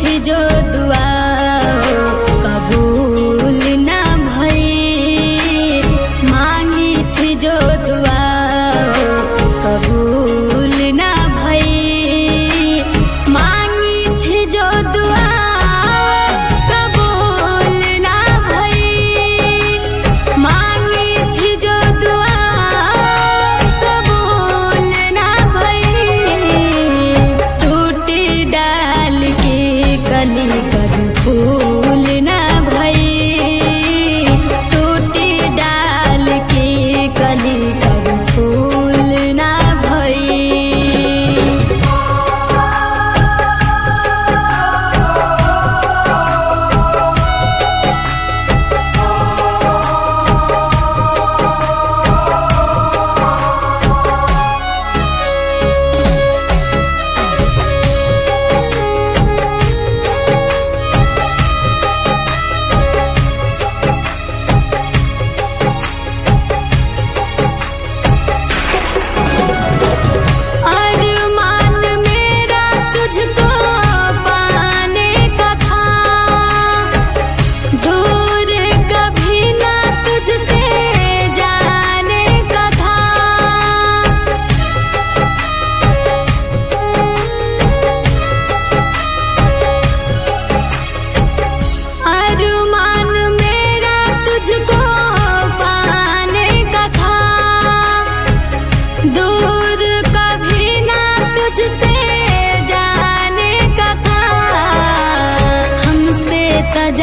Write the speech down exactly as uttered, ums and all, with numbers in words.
थी जो दुआ कबूल ना भई, मांगी थी जो दुआ कबूल ना भई, मांगी थी जो दुआ कबूल ना भई, मांगी थी जो दुआ कबूल ना भई। टूटी डाल की कली कभी फूल ना भई, टूटी डाल की कली कभी फूल ना भई। अरमान मेरा तुझको पाने का था, दूर कभी ना तुझसे जाने का था। अरमान मेरा तुझको पाने का था, दूर कभी ना तुझसे जाने का था। हमसे तज